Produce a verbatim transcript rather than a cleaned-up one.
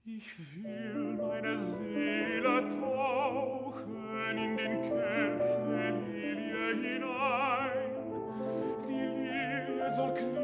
Ich will meine Seele tauchen in den Kelch der Lilie hinein. Die Lilie soll